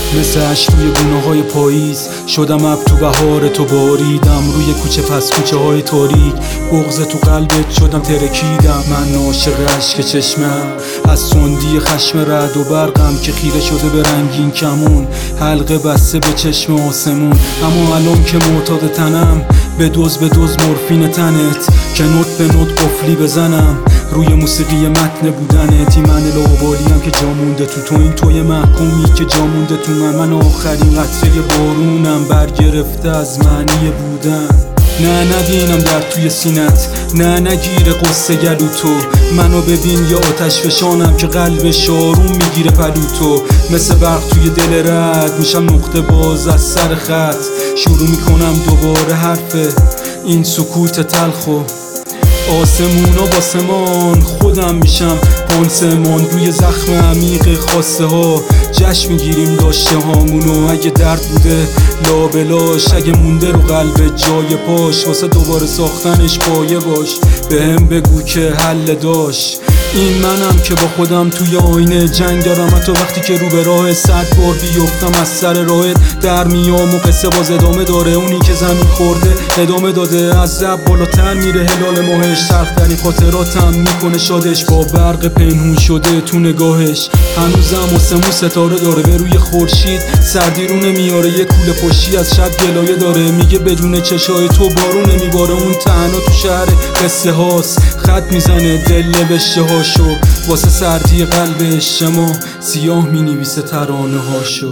مثل عشق روی گونه‌های پاییز شدم اب تو بهار تو باریدم روی کوچه پس کوچه های تاریک بغض تو قلبت شدم ترکیدم من عاشق عشق چشمم از سندی خشم رعد و برقم که خیره شده به رنگین کمون حلقه بسته به چشم آسمون اما الان که معتاد تنم به دوز مورفین تنت که نوت به نوت قفلی بزنم روی موسیقی متن بودنت من لاابالیم که جا مونده تو این توی محکومی که جا مونده تو من آخرین قطره بارونم برگرفته از معنی بودن نه نبینم در توی سینت نه نگیره قصه گلو تو منو ببین یا آتش فشانم که قلب شارون میگیره پلو تو مثل برق توی دل رد میشم نقطه باز از سر خط شروع میکنم دوباره حرف این سکوت تلخو آسمون و باسمان خودم میشم پانسمان روی زخم عمیق خواسته ها جشن میگیریم داشته هامونو اگه درد بوده لابلاش اگه مونده رو قلب جای پاش واسه دوباره ساختنش پایه باش بهم بگو که حل داشت این منم که با خودم توی آینه جنگ دارم حتی وقتی که رو به راه 100 بار بیفتم از سر راهت در میام و قصه باز ادامه داره اونی که زمین خورده ادامه داده از زب بالاتر میره هلال ماهش سخت‌ترین خاطراتم میکنه شادش با برق پنهون شده تو نگاهش هنوزم آسمون ستاره داره به روی خورشید سردیرونه میاره یه کوله پشتی از شب گلایه داره میگه بدون چشای تو بارون نمیباره اون تنها تو شهر قصه هاست خط میزنه دل نوشته هاشو واسه سردی قلبش شما سیاه مینویسه ترانه هاشو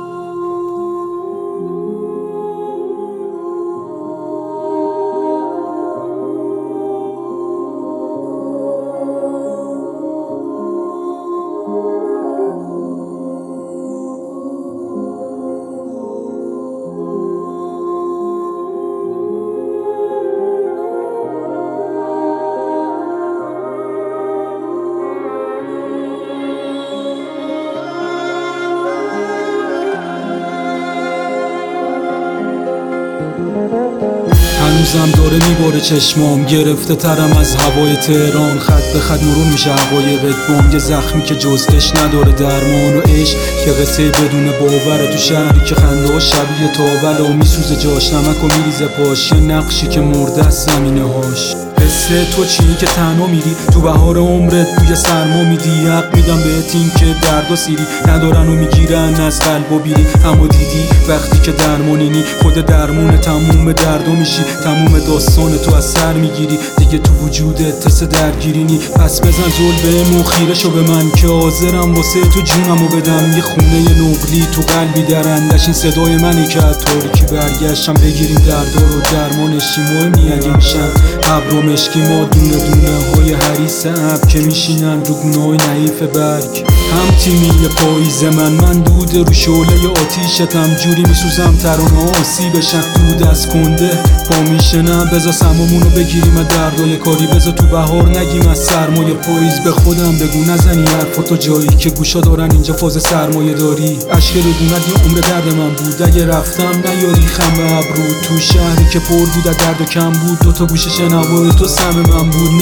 هنوزم داره میباره چشمام گرفته ترم از هوای تهران خط به خط مرور میشه حقایقت بام یه زخمی که جز عشق نداره درمان و عشق که قصه بدون باوره تو شهری که خنده ها شبیه تاول و میسوزه جاش نمک و میریزه پاش یه نقشی که مرده از زمینه هاش قصه تو چیه که تنها میری تو بهار عمرت بوی سرما میدی حق میدم بهت این که درد و سیری ندارن و میگیرن از قلب و بیری اما دیدی وقتی که درمانینی خود درمون تموم دردو میشی تموم داستان تو از سر میگیری دیگه تو وجودت تست درگیرینی پس بزن زل بهم و خیره شو به من که حاضرم واسه تو جونمو بدم یه خونه نقلی تو قلبی درندش این صدای منی که از تاریکی برگشتم بگیریم دردا رو درمانشی مهمی اگه میشن ابر مشکی ما دونه های حریص اب که میشینن رو گونه‌های نحیف برگ هم تیمی پاییز من دود رو شعله آتیشتم جوری میسوزم ترانه آسی بشن دود از کنده پا میشنم بذار سمامونو بگیریم از دردای کاری بذار تو بهار نگیم از سرمایه پاییز به خودم بگو نزنی حرفاتو جایی که گوشا دارن اینجا فاز سرمایه داری عشق ردونت یه عمر درد من بود اگه رفتم نیاری خم به ابرو تو شهری که پر بود از درد و کم بود دوتا گوشه شنوای تو سم من بود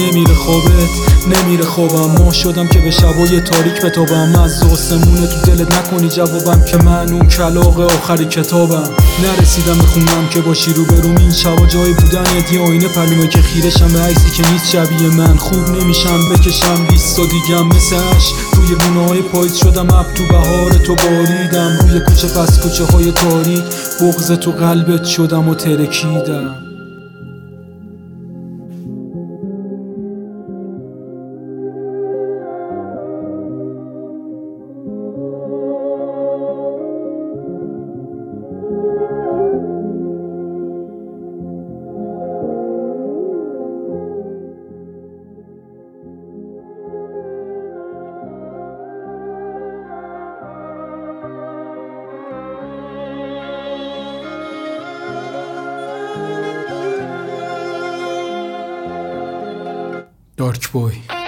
نمیره خوابم ما شدم که به شبای تاریک بتابم از آسمونه تو دلت نکنی جوابم که من اون کلاغ آخری کتابم نرسیدم بخونم که باشی رو بروم این شبا جای بودن یه آینه پلومه که خیرشم به عکسی که نیست شبیه من خوب نمیشم بکشم 20 تا دیگم مثل عشق روی گونه‌های پاییز شدم اب تو بهار تو باریدم روی کوچه پس کوچه های تاریک بغض تو قلبت شدم و ترکیدم دارک بوی